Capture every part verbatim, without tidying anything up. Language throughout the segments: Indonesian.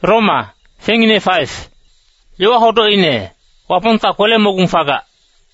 Roma, fengine five. Yawa hodo ine, wapong ta kole mogung faga.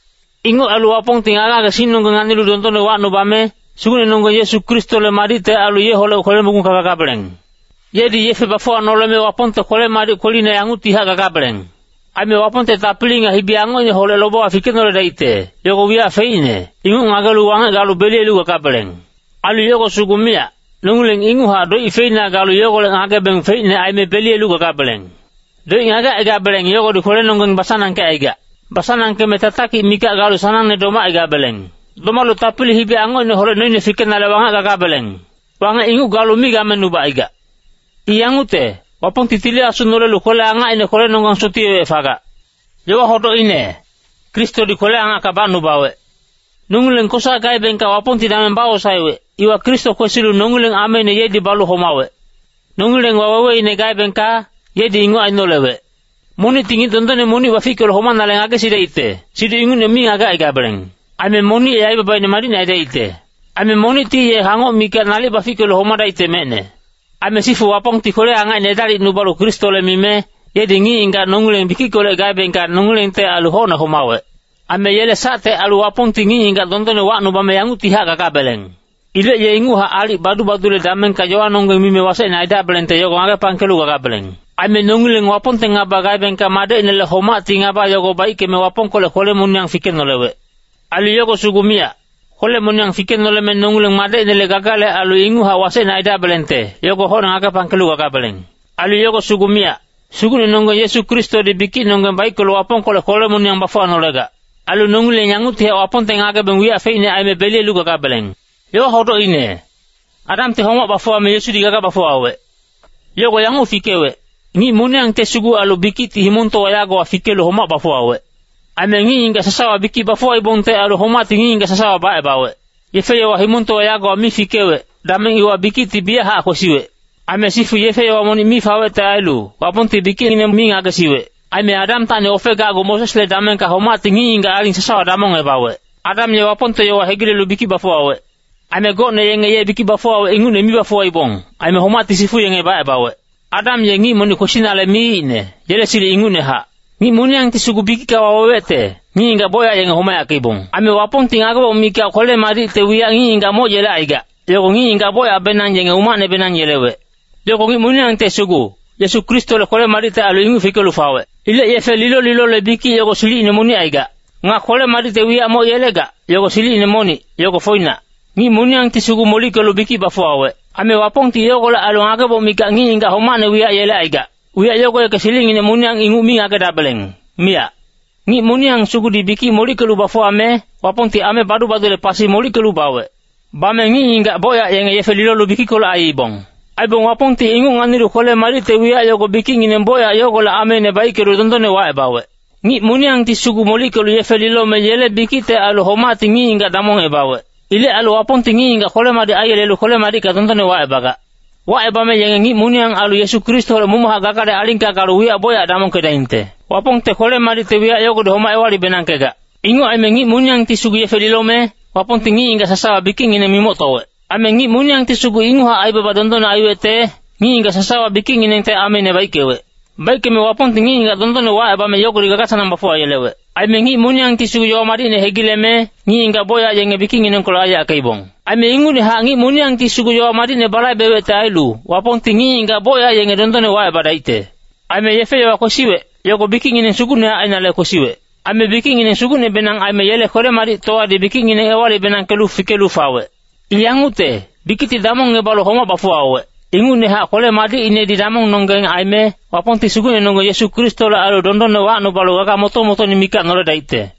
Ingo alu wapong tingala ke sin nunggu ngani lu donton le wak nubame, sugune nunggu Yesu Kristo le mari te alu ye hole kole mogung faga kableng. Jadi ye fe bafo anole me wapong te kole mari koline yangu tiha kableng. Ame wapong te tapili nga hibi ango ne hole lobo afikin ole daite. Yoko wia feine, ingo ngagalu wange galu beli lu kableng. Alu yoko sugumia, nunguleng ingu ha doi feina galu yoko le ngage beng feine aime beli lu kableng. Doi ngaga ega beleng yoko di kole nunggu basanang ke ega. Basanang ke metataki mika galu sanang ne doma ega beleng. Doma lu tapili hibi ango ne hole noine fikin ale wanga gaga beleng. Wanga ingu galu miga menuba ega. Iyangu te, wapong titili asun nole lu kole anga ine kole nunggang sutiyo e faga. Yawa hodo ine, Kristo di kole anga kabanu bawe. Nunguleng kosa gai bengka wapong tidamen bawo saiwe. Iwa Kristo kwesilu nunguleng ame ne ye di balu homawe. Nunguleng wawawe ine gai bengka, ye di ingo aino lewe. Moni tingi tontone moni wafikul homa naleng age sida ite. Sida ingo ne mi aga ega beleng. Ame moni e aiba bai ne mari na ida ite. Ame moni ti ye hango mika nali wafikul homa da ite mene. Ame sifu wapong ti kole anga ine dari nubalu Kristo le mime, ye di ngi inga nunguleng biki kole gai bengka nunguleng te alu hona homawe. Ame yele sate alu wapong tingi inga tontone wak nubame yangu tiha kaka beleng. Ile ye ingu ha ali badu-badu le damen kajawa nunggu mime wasa ina ida beleng te yoko ngage pangkelu kaka beleng. Ame nunguleng wapong tenga bagai bengka made ine le homa tinga ba yoko baike me wapong kole kole munyang fikin nolewe. Alu yoko sugumia, kole munyang fikin nole men nunguleng made ine le gagale alu ingu ha wasa ina ida beleng te, yoko hona ngage pangkelu kaka beleng. Alu yoko sugumia, sugune nunggu Yesu Kristo di bikin nunggu baik kole wapong kole kole munyang bafua nolega. Alu nunguleng yangu tiha wapong tenga age beng wia fe ine aime belie lu kaka beleng. Yo hodo ine. Adam te homa bafua me Yesu di gaga bafua we. Yoko yangu fikewe. Ngi munyang te sugu alu biki ti himunto wayago wa fikelu homa bafua we. Ame ngi inga sasawa biki bafua ibon te alu homa ti ngi inga sasawa bae bawe. Yefeye wa himunto wayago wa mi fikewe. Dameng iwa biki ti biya haa kosiwe. Ame sifu yefeye wa moni mi fawe te ailu. Wapon ti biki ine mi nga kesiwe. Ame Adam tane ofega ago Moses le damen ka homa ti ngi inga aling sasawa damong e bawe. Adam ye wapon te yo wa hegile lu biki bafua we. Ame go ne yenge ye biki bafua we ingu ne mi bafua ibon. Ame homa ti sifu yenge bae bawe. Adam ye ngi moni koshina le mi ine, yele sili ingu ne ha. Ngi moni yang tisugu biki ka wawete, ngi inga boya yenge homa ya kibong. Ame wapong tingaga wa umika kole mari te wia ngi inga mo yele aiga. Yoko ngi inga boya benan yenge umane benan yelewe. Yoko ngi moni yang tisugu, Yesu Kristo le kole mari te alu ingu fikelu fawe. Ile yefe lilo lilo le biki yoko sili ine moni aiga. Nga kole mari te wia mo yelega, yoko sili ine moni, yoko foina. Ngi moni yang tisugu moli kelu biki bafuawe. Ame wapong ti yoko la alu ngake bo mika ngi inga homane wia yele aiga. Wia yoko ya kesiling ine munyang ingu mi ngake dabeleng. Mia. Ngi munyang sugu di biki moli kelu bafo ame, wapong ti ame badu-badu le pasi moli kelu bawe. Bame ngi inga boya yang yefe lilo lu biki kola aibong. Aibong wapong ti ingu nganiru kole mari te wia yoko biki ngine boya yoko la ame ne baike rudondo ne wae bawe. Ngi munyang ti sugu moli kelu yefe lilo me yele biki te alu homati ngi inga damong e bawe. Ile alu wapong tingi inga kole mari ayele lu kole mari ka tontone wae baga. Wae bame yang ngi munyang alu Yesu Kristo le mumaha gagare alingka kalu wia boya damong ke dainte. Wapong te kole mari te wia yoko de homa ewari benang kega. Ingo ame ngi munyang ti sugu yefe lilo me, wapong tingi inga sasawa biking ine mimotowe. Ame ngi munyang ti sugu ingo ha aiba badontone ayuete, ngi inga sasawa biking ine te ame ne baikewe. Baike me wapong tingi inga tontone wae bame yoko di gagasa namba fua yelewe. Ame ngi munyang ti sugu yo mari ne hegile me, ngi inga boya yenge biking ine kola aya kaibong. Ame ingu ni ha ngi munyang ti sugu yo mari ne balai bewe te ailu, wapong tingi inga boya yenge tontone wae badaite. Ame yefe yo kosiwe, yoko biking ine sugu ne aina le kosiwe. Ame biking ine sugu ne benang ame yele kore mari toa di biking ine ewari benang kelu fikelu fawe. Iyangu te, bikiti damong ngebalo homa bafu awe. Ingu ne ha kole mari ine di damong nonggeng aime, wapong ti sugu ne nonggo Yesu Kristo la alu dondon ne wa no balo gaga moto moto ni mika nole daite.